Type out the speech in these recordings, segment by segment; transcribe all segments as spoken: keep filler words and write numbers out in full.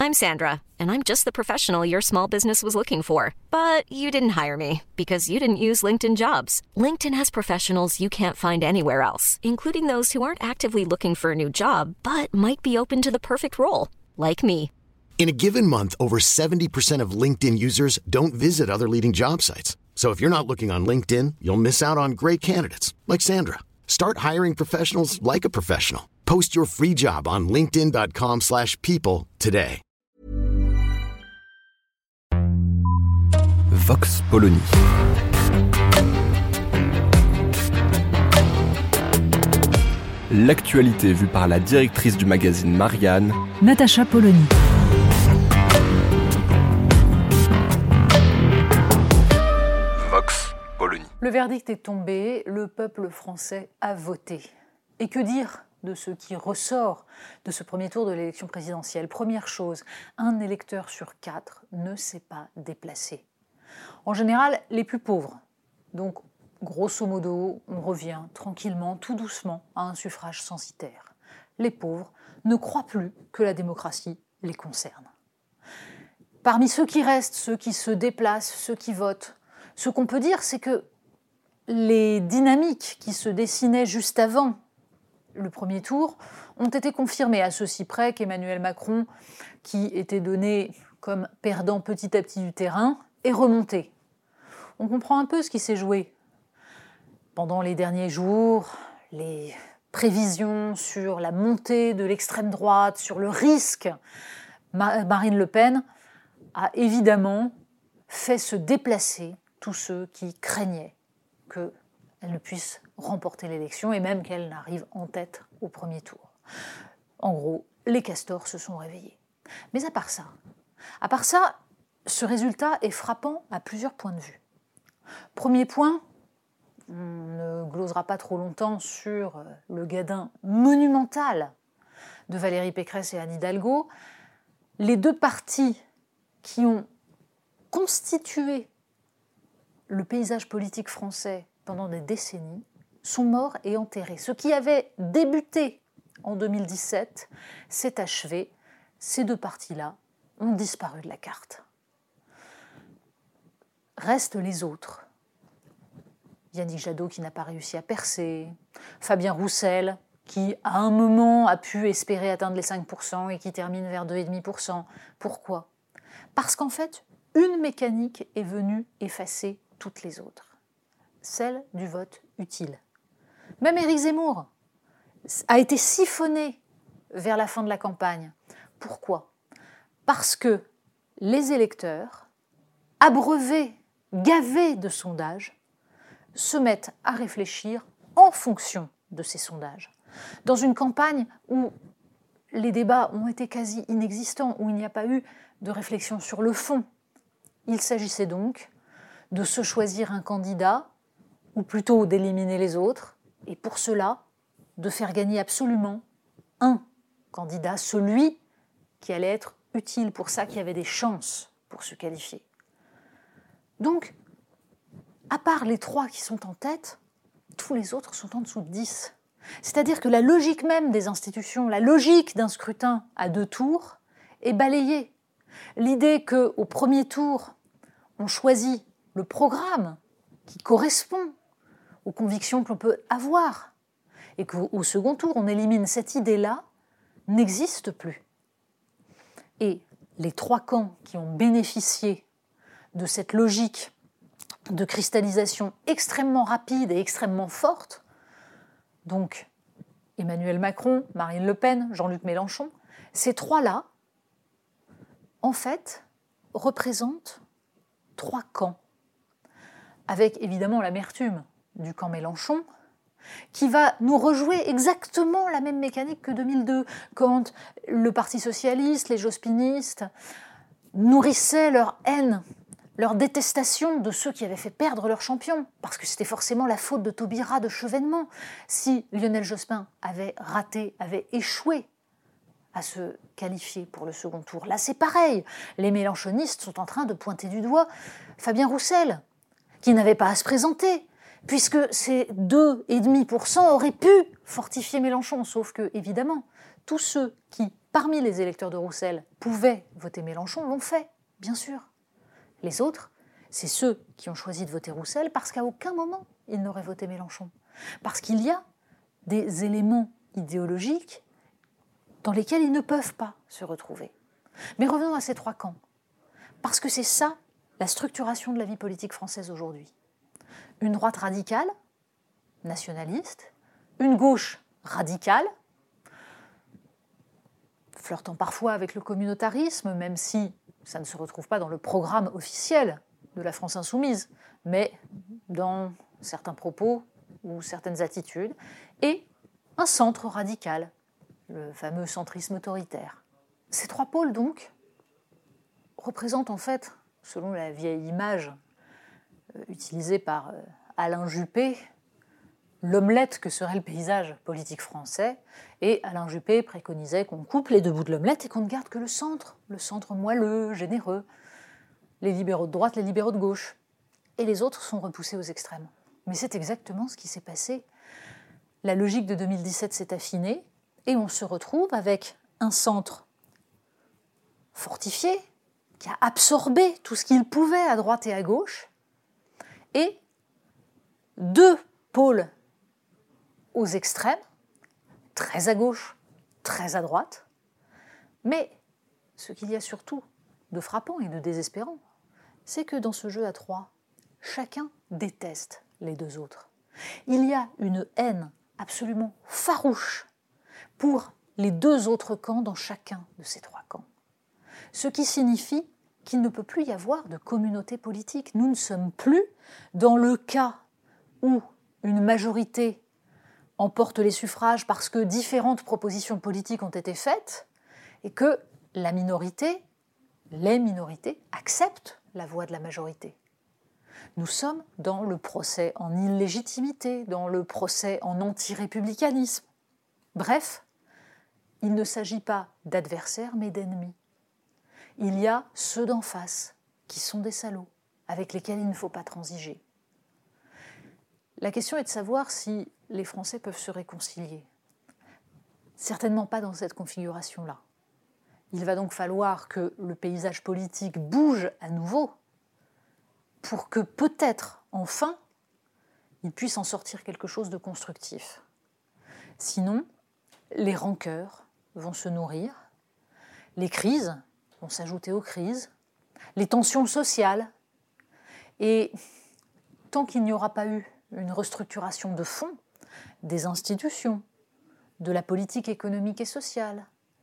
I'm Sandra, and I'm just the professional your small business was looking for. But you didn't hire me because you didn't use LinkedIn Jobs. LinkedIn has professionals you can't find anywhere else, including those who aren't actively looking for a new job, but might be open to the perfect role, like me. In a given month, over seventy percent of LinkedIn users don't visit other leading job sites. So if you're not looking on LinkedIn, you'll miss out on great candidates like Sandra. Start hiring professionals like a professional. Post your free job on linkedin.com slash people today. Vox Polony. L'actualité vue par la directrice du magazine Marianne, Natacha Polony. Vox Polony. Le verdict est tombé, le peuple français a voté. Et que dire de ce qui ressort de ce premier tour de l'élection présidentielle? Première chose, un électeur sur quatre ne s'est pas déplacé. En général, les plus pauvres. Donc, grosso modo, on revient tranquillement, tout doucement, à un suffrage censitaire. Les pauvres ne croient plus que la démocratie les concerne. Parmi ceux qui restent, ceux qui se déplacent, ceux qui votent, ce qu'on peut dire, c'est que les dynamiques qui se dessinaient juste avant le premier tour ont été confirmées, à ceci près qu'Emmanuel Macron, qui était donné comme perdant petit à petit du terrain, est remonté. On comprend un peu ce qui s'est joué pendant les derniers jours, les prévisions sur la montée de l'extrême droite, sur le risque. Marine Le Pen a évidemment fait se déplacer tous ceux qui craignaient qu'elle ne puisse remporter l'élection et même qu'elle n'arrive en tête au premier tour. En gros, les castors se sont réveillés. Mais à part ça, à part ça, ce résultat est frappant à plusieurs points de vue. Premier point, on ne glosera pas trop longtemps sur le gadin monumental de Valérie Pécresse et Anne Hidalgo. Les deux partis qui ont constitué le paysage politique français pendant des décennies sont morts et enterrés. Ce qui avait débuté en deux mille dix-sept s'est achevé. Ces deux partis-là ont disparu de la carte. Restent les autres. Yannick Jadot qui n'a pas réussi à percer, Fabien Roussel qui à un moment a pu espérer atteindre les cinq pour cent et qui termine vers deux virgule cinq pour cent. Pourquoi ? Parce qu'en fait, une mécanique est venue effacer toutes les autres, celle du vote utile. Même Éric Zemmour a été siphonné vers la fin de la campagne. Pourquoi ? Parce que les électeurs, abreuvés, gavés de sondages, se mettent à réfléchir en fonction de ces sondages. Dans une campagne où les débats ont été quasi inexistants, où il n'y a pas eu de réflexion sur le fond, il s'agissait donc de se choisir un candidat, ou plutôt d'éliminer les autres, et pour cela, de faire gagner absolument un candidat, celui qui allait être utile pour ça, qui avait des chances pour se qualifier. Donc, à part les trois qui sont en tête, tous les autres sont en dessous de dix. C'est-à-dire que la logique même des institutions, la logique d'un scrutin à deux tours est balayée. L'idée qu'au premier tour, on choisit le programme qui correspond aux convictions que l'on peut avoir et qu'au second tour, on élimine cette idée-là, n'existe plus. Et les trois camps qui ont bénéficié de cette logique de cristallisation extrêmement rapide et extrêmement forte, donc Emmanuel Macron, Marine Le Pen, Jean-Luc Mélenchon, ces trois-là, en fait, représentent trois camps, avec évidemment l'amertume du camp Mélenchon, qui va nous rejouer exactement la même mécanique que deux mille deux, quand le Parti socialiste, les jospinistes, nourrissaient leur haine, leur détestation de ceux qui avaient fait perdre leur champion, parce que c'était forcément la faute de Taubira de Chevènement. Si Lionel Jospin avait raté, avait échoué à se qualifier pour le second tour, là c'est pareil. Les mélenchonistes sont en train de pointer du doigt Fabien Roussel, qui n'avait pas à se présenter, puisque ces deux virgule cinq pour cent auraient pu fortifier Mélenchon, sauf que, évidemment, tous ceux qui parmi les électeurs de Roussel pouvaient voter Mélenchon l'ont fait, bien sûr. Les autres, c'est ceux qui ont choisi de voter Roussel parce qu'à aucun moment ils n'auraient voté Mélenchon. Parce qu'il y a des éléments idéologiques dans lesquels ils ne peuvent pas se retrouver. Mais revenons à ces trois camps. Parce que c'est ça, la structuration de la vie politique française aujourd'hui. Une droite radicale, nationaliste, une gauche radicale, flirtant parfois avec le communautarisme, même si ça ne se retrouve pas dans le programme officiel de la France insoumise, mais dans certains propos ou certaines attitudes, et un centre radical, le fameux centrisme autoritaire. Ces trois pôles, donc, représentent en fait, selon la vieille image euh, utilisée par euh, Alain Juppé, l'omelette que serait le paysage politique français, et Alain Juppé préconisait qu'on coupe les deux bouts de l'omelette et qu'on ne garde que le centre, le centre moelleux, généreux, les libéraux de droite, les libéraux de gauche. Et les autres sont repoussés aux extrêmes. Mais c'est exactement ce qui s'est passé. La logique de deux mille dix-sept s'est affinée, et on se retrouve avec un centre fortifié, qui a absorbé tout ce qu'il pouvait à droite et à gauche, et deux pôles aux extrêmes, très à gauche, très à droite. Mais ce qu'il y a surtout de frappant et de désespérant, c'est que dans ce jeu à trois, chacun déteste les deux autres. Il y a une haine absolument farouche pour les deux autres camps dans chacun de ces trois camps. Ce qui signifie qu'il ne peut plus y avoir de communauté politique. Nous ne sommes plus dans le cas où une majorité emporte les suffrages parce que différentes propositions politiques ont été faites et que la minorité, les minorités, acceptent la voix de la majorité. Nous sommes dans le procès en illégitimité, dans le procès en anti-républicanisme. Bref, il ne s'agit pas d'adversaires mais d'ennemis. Il y a ceux d'en face qui sont des salauds, avec lesquels il ne faut pas transiger. La question est de savoir si les Français peuvent se réconcilier. Certainement pas dans cette configuration-là. Il va donc falloir que le paysage politique bouge à nouveau pour que peut-être, enfin, il puisse en sortir quelque chose de constructif. Sinon, les rancœurs vont se nourrir, les crises vont s'ajouter aux crises, les tensions sociales. Et tant qu'il n'y aura pas eu une restructuration de fond des institutions, de la politique économique et sociale,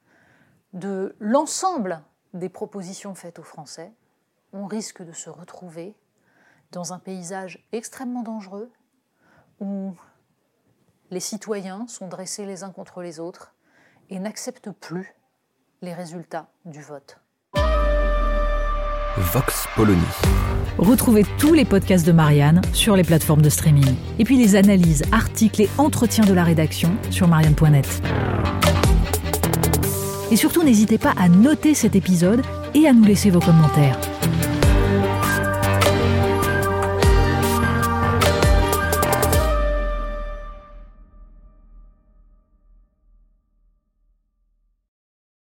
de l'ensemble des propositions faites aux Français, on risque de se retrouver dans un paysage extrêmement dangereux où les citoyens sont dressés les uns contre les autres et n'acceptent plus les résultats du vote. Vox Polony. Retrouvez tous les podcasts de Marianne sur les plateformes de streaming. Et puis les analyses, articles et entretiens de la rédaction sur marianne point net. Et surtout, n'hésitez pas à noter cet épisode et à nous laisser vos commentaires.